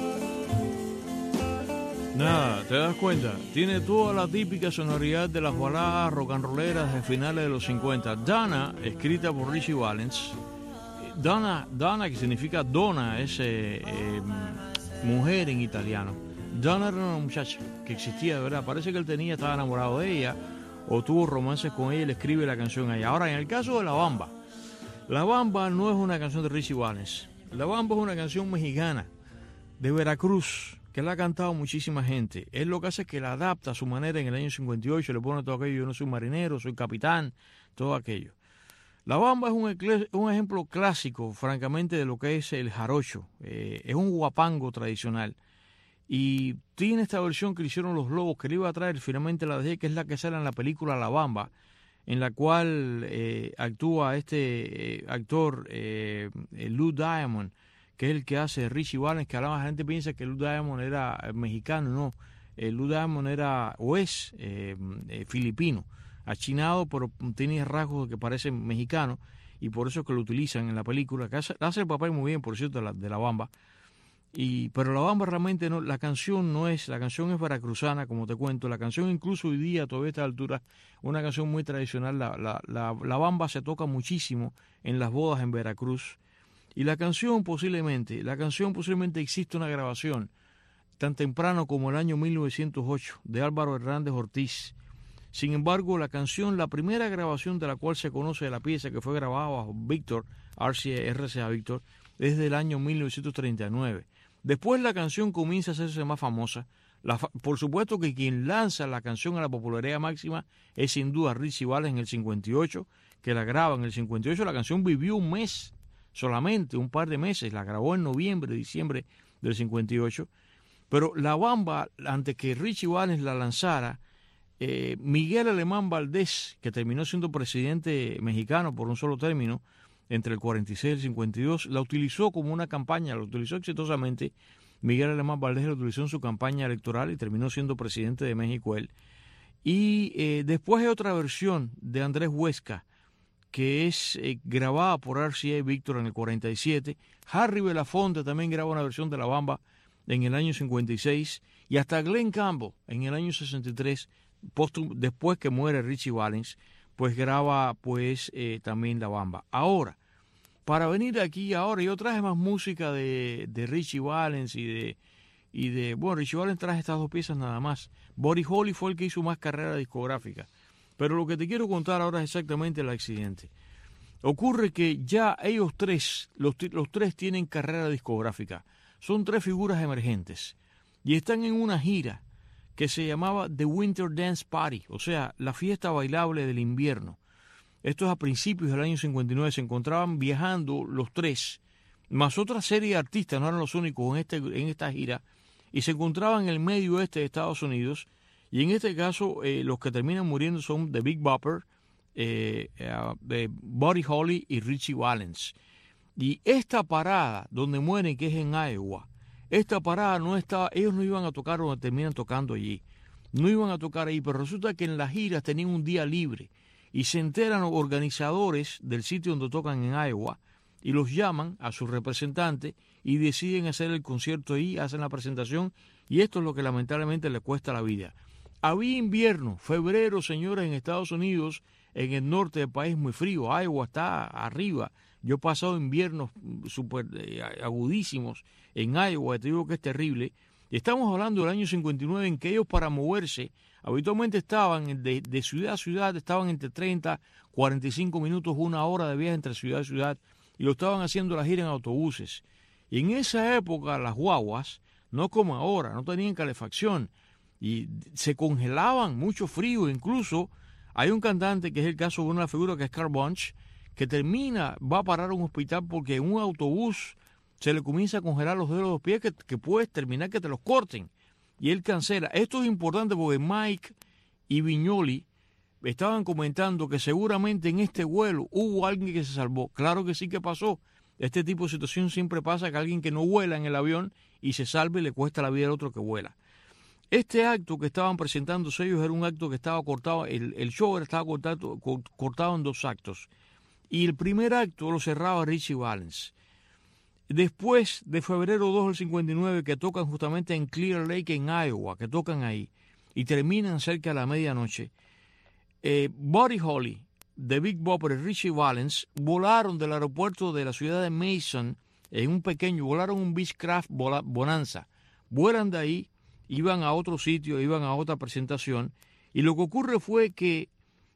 be? Nada, ¿te das cuenta? Tiene toda la típica sonoridad de las baladas rock and rolleras de finales de los 50. Donna, escrita por Richie Valens. Donna, que significa donna, es mujer en italiano. Donna era una muchacha que existía de verdad. Parece que él estaba enamorado de ella, o tuvo romances con ella y le escribe la canción a ella. Ahora, en el caso de La Bamba no es una canción de Richie Valens. La Bamba es una canción mexicana de Veracruz, que la ha cantado muchísima gente. Él lo que hace es que la adapta a su manera en el año 58, le pone todo aquello, yo no soy marinero, soy capitán, todo aquello. La Bamba es un ejemplo clásico, francamente, de lo que es el jarocho. Es un guapango tradicional. Y tiene esta versión que le hicieron los Lobos, que le iba a traer, finalmente la dejé, que es la que sale en la película La Bamba, en la cual actúa este actor, Lou Diamond, que es el que hace Richie Valens, que ahora la gente piensa que Lou Diamond era mexicano. No, Lou Diamond era o es filipino, achinado, pero tiene rasgos que parecen mexicanos, y por eso es que lo utilizan en la película, que hace el papel muy bien, por cierto, de la Bamba. Pero La Bamba realmente no, la canción es veracruzana, como te cuento. La canción incluso hoy día, todavía a esta altura, una canción muy tradicional. La Bamba se toca muchísimo en las bodas en Veracruz. Y la canción posiblemente existe una grabación tan temprano como el año 1908 de Álvaro Hernández Ortiz. Sin embargo, la primera grabación de la cual se conoce de la pieza, que fue grabada bajo Víctor, RCA Víctor, es del año 1939. Después la canción comienza a hacerse más famosa. Por supuesto que quien lanza la canción a la popularidad máxima es sin duda Richie Valens en el 58, que la graba en el 58. La canción vivió un mes solamente, un par de meses, la grabó en noviembre, diciembre del 58. Pero La Bamba, antes que Richie Valens la lanzara, Miguel Alemán Valdés, que terminó siendo presidente mexicano por un solo término, entre el 46 y el 52, la utilizó como una campaña, la utilizó exitosamente. Miguel Alemán Valdés la utilizó en su campaña electoral y terminó siendo presidente de México él. Y después hay otra versión de Andrés Huesca, que es grabada por RCA Víctor en el 47. Harry Belafonte también graba una versión de La Bamba en el año 56. Y hasta Glenn Campbell en el año 63, después que muere Richie Valens, pues graba también La Bamba. Ahora, para venir aquí ahora, yo traje más música de Richie Valens bueno, Richie Valens traje estas dos piezas nada más. Buddy Holly fue el que hizo más carrera discográfica. Pero lo que te quiero contar ahora es exactamente el accidente. Ocurre que ya ellos tres, los tres tienen carrera discográfica. Son tres figuras emergentes. Y están en una gira que se llamaba The Winter Dance Party, o sea, la fiesta bailable del invierno. Esto es a principios del año 59, se encontraban viajando los tres, más otra serie de artistas, no eran los únicos en esta gira, y se encontraban en el medio oeste de Estados Unidos, y en este caso los que terminan muriendo son The Big Bopper, Buddy Holly y Richie Valens. Y esta parada donde mueren, que es en Iowa, esta parada ellos no iban a tocar donde terminan tocando allí, no iban a tocar ahí, pero resulta que en las giras tenían un día libre, y se enteran los organizadores del sitio donde tocan en Iowa y los llaman a su representante y deciden hacer el concierto ahí, hacen la presentación, y esto es lo que lamentablemente le cuesta la vida. Había invierno, febrero, señores, en Estados Unidos, en el norte del país muy frío, Iowa está arriba. Yo he pasado inviernos súper agudísimos en Iowa, te digo que es terrible. Estamos hablando del año 59 en que ellos para moverse habitualmente estaban de ciudad a ciudad, estaban entre 30, 45 minutos, una hora de viaje entre ciudad y ciudad, y lo estaban haciendo la gira en autobuses. Y en esa época las guaguas, no como ahora, no tenían calefacción y se congelaban, mucho frío. Incluso hay un cantante, que es el caso de una figura que es Carl Bunch, que va a parar a un hospital porque en un autobús se le comienza a congelar los dedos de los pies que puedes terminar que te los corten. Y él cancela. Esto es importante porque Mike y Viñoli estaban comentando que seguramente en este vuelo hubo alguien que se salvó. Claro que sí que pasó. Este tipo de situación siempre pasa, que alguien que no vuela en el avión y se salve le cuesta la vida al otro que vuela. Este acto que estaban presentándose ellos era un acto que estaba cortado, el show estaba cortado en dos actos. Y el primer acto lo cerraba Richie Valens. Después de febrero 2 del 59, que tocan justamente en Clear Lake, en Iowa, que tocan ahí, y terminan cerca de la medianoche, Buddy Holly, The Big Bopper y Richie Valens volaron del aeropuerto de la ciudad de Mason, volaron un Beechcraft Bonanza. Vuelan de ahí, iban a otro sitio, iban a otra presentación, y lo que ocurre fue que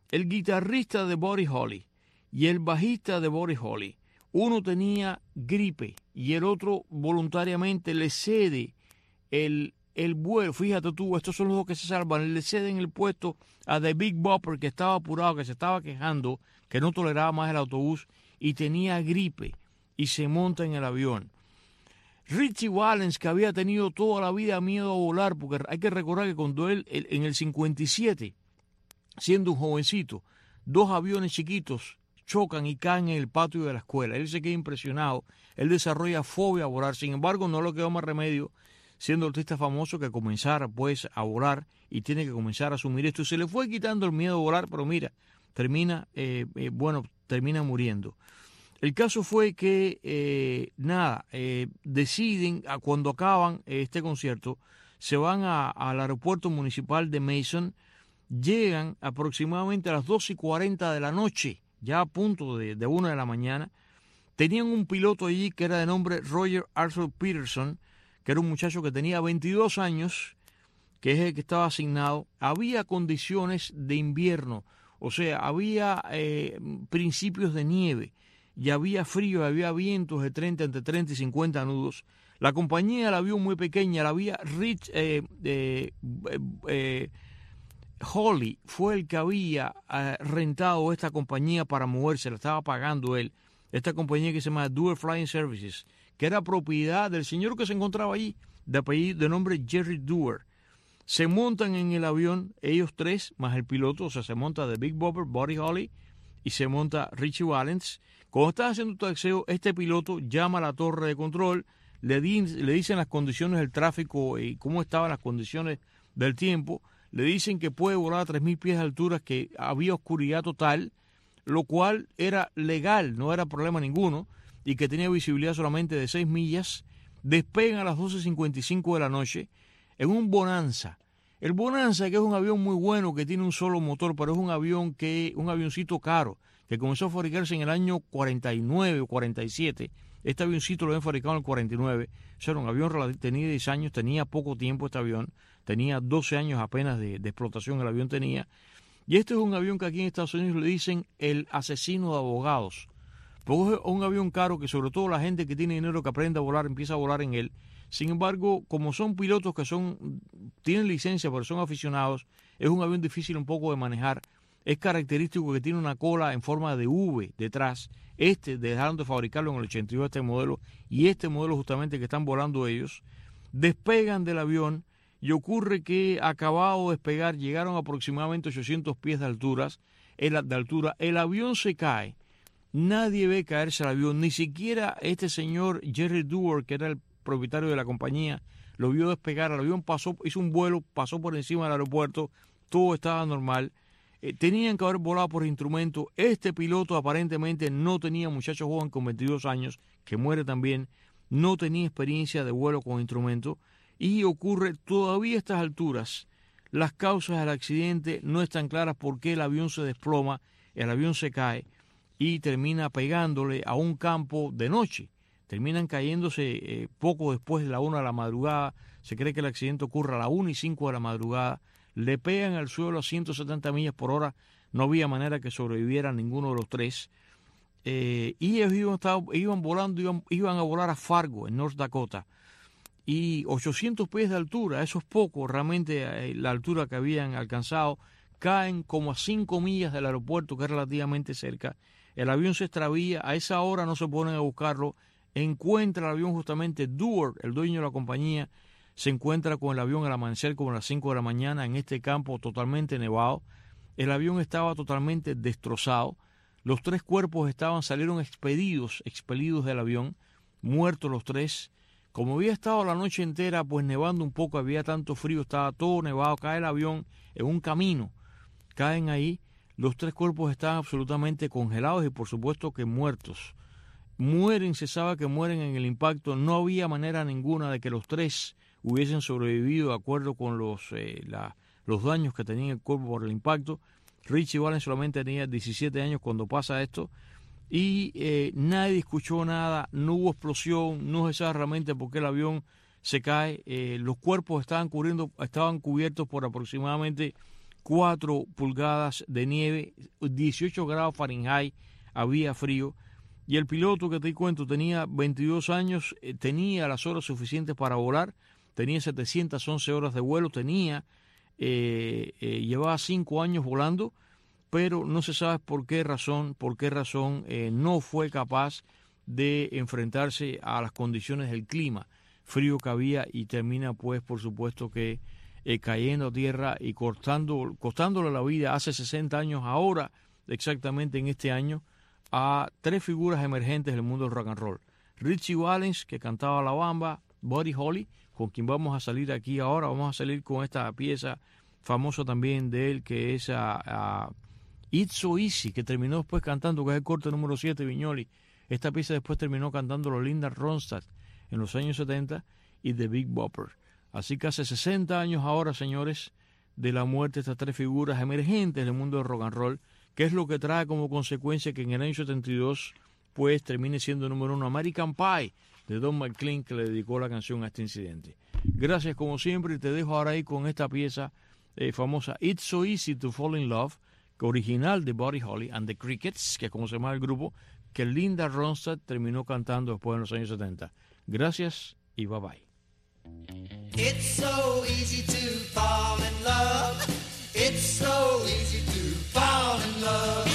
el guitarrista de Buddy Holly y el bajista de Buddy Holly, uno tenía gripe y el otro voluntariamente le cede el vuelo. Fíjate tú, estos son los dos que se salvan. Le ceden el puesto a The Big Bopper, que estaba apurado, que se estaba quejando, que no toleraba más el autobús y tenía gripe, y se monta en el avión. Richie Valens, que había tenido toda la vida miedo a volar, porque hay que recordar que cuando él, en el 57, siendo un jovencito, 2 aviones chiquitos chocan y caen en el patio de la escuela. Él se queda impresionado, él desarrolla fobia a volar. Sin embargo, no le quedó más remedio, siendo artista famoso, que comenzara pues a volar, y tiene que comenzar a asumir esto. Se le fue quitando el miedo a volar, pero mira, termina muriendo. El caso fue que, deciden, cuando acaban este concierto, se van al aeropuerto municipal de Mason, llegan aproximadamente a las 2:40 de la noche, ya a punto de 1 de la mañana. Tenían un piloto allí que era de nombre Roger Arthur Peterson, que era un muchacho que tenía 22 años, que es el que estaba asignado. Había condiciones de invierno, o sea, había principios de nieve, y había frío, había vientos de entre 30 y 50 nudos. La compañía la vio muy pequeña, la vía Holly fue el que había rentado esta compañía para moverse, la estaba pagando él. Esta compañía que se llama Dewar Flying Services, que era propiedad del señor que se encontraba allí, de nombre Jerry Dewar. Se montan en el avión, ellos 3, más el piloto, o sea, se monta The Big Bopper, Buddy Holly, y se monta Richie Valens. Cuando está haciendo un taxeo, este piloto llama a la torre de control, le dicen las condiciones del tráfico y cómo estaban las condiciones del tiempo. Le dicen que puede volar a 3.000 pies de altura, que había oscuridad total, lo cual era legal, no era problema ninguno, y que tenía visibilidad solamente de 6 millas. Despegan a las 12:55 de la noche en un Bonanza. El Bonanza, que es un avión muy bueno, que tiene un solo motor, pero es un avioncito caro, que comenzó a fabricarse en el año 49 o 47. Este avioncito lo habían fabricado en el 49. O sea, era un avión, tenía 10 años, tenía poco tiempo este avión, tenía 12 años apenas de explotación el avión tenía. Y este es un avión que aquí en Estados Unidos le dicen el asesino de abogados. Porque es un avión caro que sobre todo la gente que tiene dinero, que aprende a volar, empieza a volar en él. Sin embargo, como son pilotos que tienen licencia pero son aficionados, es un avión difícil un poco de manejar. Es característico que tiene una cola en forma de V detrás. Dejaron de fabricarlo en el 82, este modelo, y este modelo justamente que están volando ellos. Despegan del avión y ocurre que, acabado de despegar, llegaron aproximadamente 800 pies de altura. El avión se cae. Nadie ve caerse el avión, ni siquiera este señor Jerry Dewar, que era el propietario de la compañía, lo vio despegar. El avión hizo un vuelo, pasó por encima del aeropuerto, todo estaba normal. Tenían que haber volado por instrumento. Este piloto aparentemente no tenía, muchacho joven con 22 años, que muere también, no tenía experiencia de vuelo con instrumento, y ocurre todavía a estas alturas. Las causas del accidente no están claras, por qué el avión se desploma, el avión se cae y termina pegándole a un campo de noche. Terminan cayéndose poco después de la 1 de la madrugada. Se cree que el accidente ocurre a la 1:05 de la madrugada. Le pegan al suelo a 170 millas por hora. No había manera que sobreviviera ninguno de los 3. Y ellos iban volando, iban a volar a Fargo, en North Dakota. Y 800 pies de altura, eso es poco, realmente la altura que habían alcanzado. Caen como a 5 millas del aeropuerto, que es relativamente cerca. El avión se extravía, a esa hora no se ponen a buscarlo. Encuentra el avión justamente Dewar, el dueño de la compañía, se encuentra con el avión al amanecer como a las 5 de la mañana en este campo totalmente nevado. El avión estaba totalmente destrozado. Los 3 cuerpos salieron expelidos del avión, muertos los 3. Como había estado la noche entera pues nevando un poco, había tanto frío, estaba todo nevado, cae el avión en un camino, caen ahí, los 3 cuerpos estaban absolutamente congelados y por supuesto que muertos. Mueren, se sabe que mueren en el impacto. No había manera ninguna de que los 3 hubiesen sobrevivido de acuerdo con los daños que tenía el cuerpo por el impacto. Richie Valens solamente tenía 17 años cuando pasa esto y nadie escuchó nada, no hubo explosión, no se sabe realmente por qué el avión se cae. Los cuerpos estaban cubiertos por aproximadamente 4 pulgadas de nieve, 18 grados Fahrenheit, había frío. Y el piloto que te cuento tenía 22 años, tenía las horas suficientes para volar, tenía 711 horas de vuelo, llevaba 5 años volando, pero no se sabe por qué razón no fue capaz de enfrentarse a las condiciones del clima frío que había, y termina pues por supuesto que cayendo a tierra y costándole la vida hace 60 años ahora, exactamente en este año, a 3 figuras emergentes del mundo del rock and roll. Ritchie Valens, que cantaba la bamba, Buddy Holly, con quien vamos a salir aquí ahora. Vamos a salir con esta pieza famosa también de él, que es It's So Easy, que terminó después cantando, que es el corte número 7, Viñoli. Esta pieza después terminó cantando Linda Ronstadt en los años 70 y The Big Bopper. Así que hace 60 años ahora, señores, de la muerte de estas 3 figuras emergentes del mundo del rock and roll, que es lo que trae como consecuencia que en el año 72 pues termine siendo número 1 American Pie de Don McLean, que le dedicó la canción a este incidente. Gracias como siempre, y te dejo ahora ahí con esta pieza famosa It's So Easy to Fall in Love, original de Buddy Holly and the Crickets, que es como se llama el grupo, que Linda Ronstadt terminó cantando después en los años 70. Gracias y bye bye. It's so easy to fall in love. It's so easy to fall in love.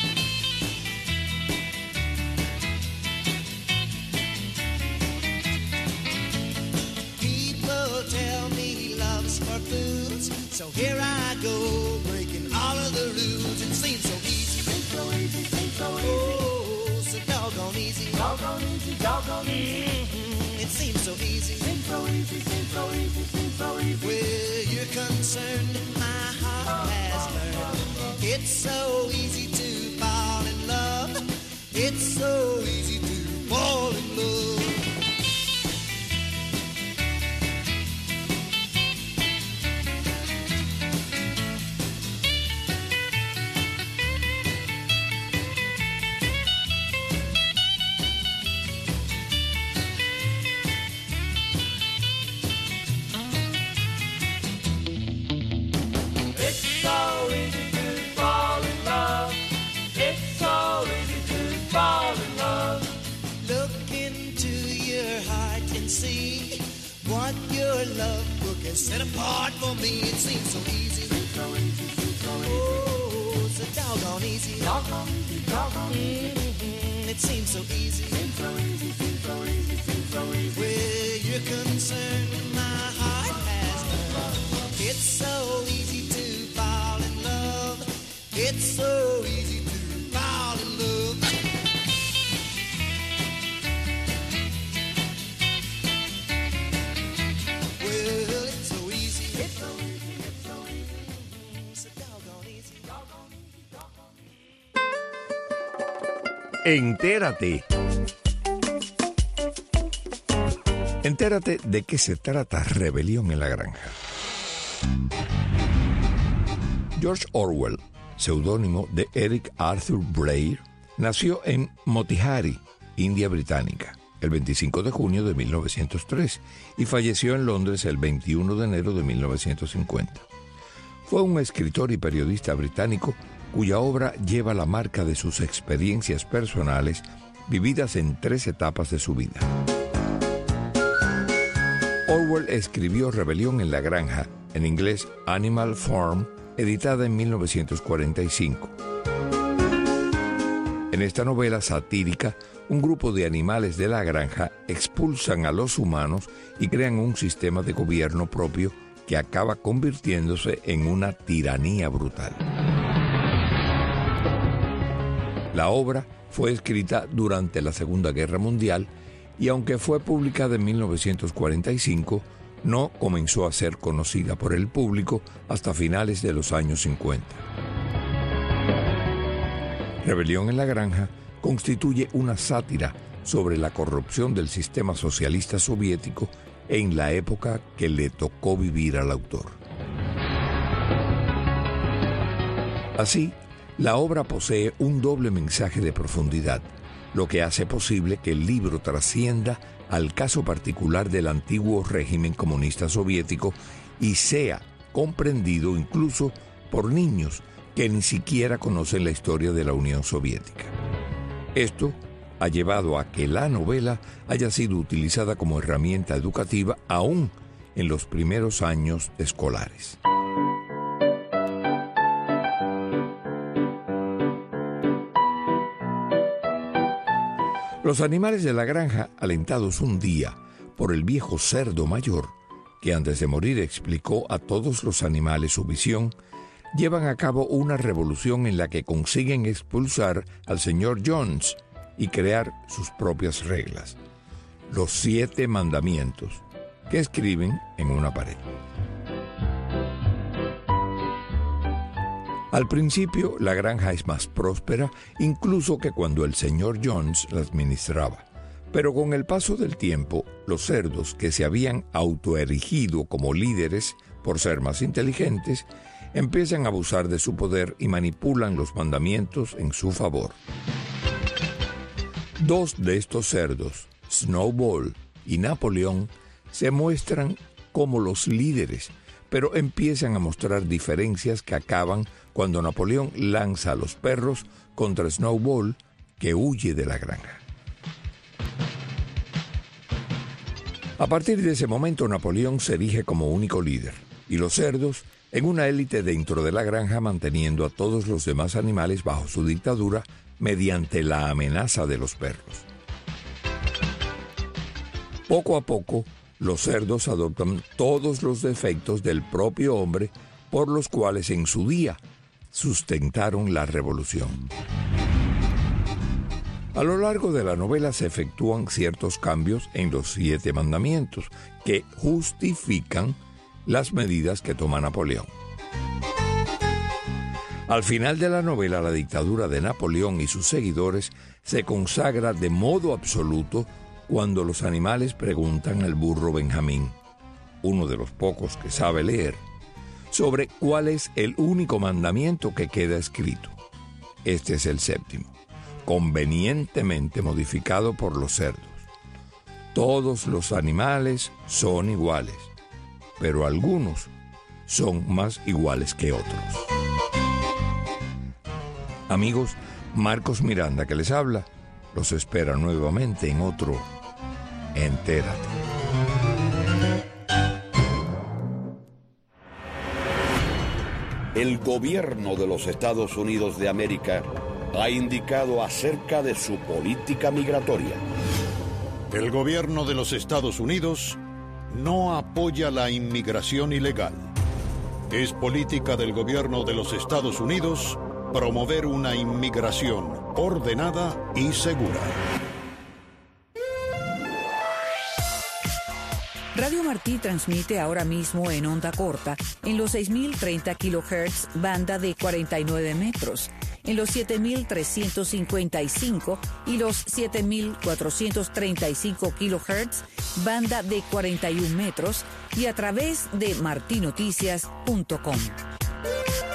People tell me love's for fools, so here I go breaking all of the rules. It seems so easy, seems so easy, seems so easy. Oh, so doggone easy, doggone easy, doggone easy. It seems so easy, seems so easy, seems so easy, seems so easy. Where you're concerned, my heart has learned. It's so easy to fall in love. It's so easy to fall in love. Set apart for me, it seems so easy. Oh, so doggone easy. Doggone easy, doggone easy. It seems so easy. Seems so easy, seems so easy, seems so easy. Where you're concerned, my heart has learned. It's so easy to fall in love. It's so easy to fall in love. Entérate. Entérate de qué se trata Rebelión en la Granja. George Orwell, seudónimo de Eric Arthur Blair, nació en Motihari, India Británica, el 25 de junio de 1903 y falleció en Londres el 21 de enero de 1950. Fue un escritor y periodista británico cuya obra lleva la marca de sus experiencias personales vividas en 3 etapas de su vida. Orwell escribió Rebelión en la Granja, en inglés Animal Farm, editada en 1945. En esta novela satírica, un grupo de animales de la granja expulsan a los humanos y crean un sistema de gobierno propio que acaba convirtiéndose en una tiranía brutal. La obra fue escrita durante la Segunda Guerra Mundial y aunque fue publicada en 1945, no comenzó a ser conocida por el público hasta finales de los años 50. Rebelión en la Granja constituye una sátira sobre la corrupción del sistema socialista soviético en la época que le tocó vivir al autor. Así, la obra posee un doble mensaje de profundidad, lo que hace posible que el libro trascienda al caso particular del antiguo régimen comunista soviético y sea comprendido incluso por niños que ni siquiera conocen la historia de la Unión Soviética. Esto ha llevado a que la novela haya sido utilizada como herramienta educativa aún en los primeros años escolares. Los animales de la granja, alentados un día por el viejo cerdo mayor, que antes de morir explicó a todos los animales su visión, llevan a cabo una revolución en la que consiguen expulsar al señor Jones y crear sus propias reglas, los 7 mandamientos, que escriben en una pared. Al principio, la granja es más próspera incluso que cuando el señor Jones la administraba. Pero con el paso del tiempo, los cerdos que se habían autoerigido como líderes por ser más inteligentes, empiezan a abusar de su poder y manipulan los mandamientos en su favor. 2 de estos cerdos, Snowball y Napoleón, se muestran como los líderes, pero empiezan a mostrar diferencias que acaban cuando Napoleón lanza a los perros contra Snowball, que huye de la granja. A partir de ese momento, Napoleón se erige como único líder, y los cerdos en una élite dentro de la granja, manteniendo a todos los demás animales bajo su dictadura mediante la amenaza de los perros. Poco a poco, los cerdos adoptan todos los defectos del propio hombre por los cuales en su día sustentaron la revolución. A lo largo de la novela se efectúan ciertos cambios en los 7 mandamientos que justifican las medidas que toma Napoleón. Al final de la novela, la dictadura de Napoleón y sus seguidores se consagra de modo absoluto cuando los animales preguntan al burro Benjamín, uno de los pocos que sabe leer, sobre cuál es el único mandamiento que queda escrito. Este es el 7º, convenientemente modificado por los cerdos. Todos los animales son iguales, pero algunos son más iguales que otros. Amigos, Marcos Miranda que les habla, los espera nuevamente en otro Entérate. El gobierno de los Estados Unidos de América ha indicado acerca de su política migratoria. El gobierno de los Estados Unidos no apoya la inmigración ilegal. Es política del gobierno de los Estados Unidos promover una inmigración ordenada y segura. Radio Martí transmite ahora mismo en onda corta en los 6.030 kHz, banda de 49 metros, en los 7.355 y los 7.435 kHz, banda de 41 metros, y a través de martinoticias.com.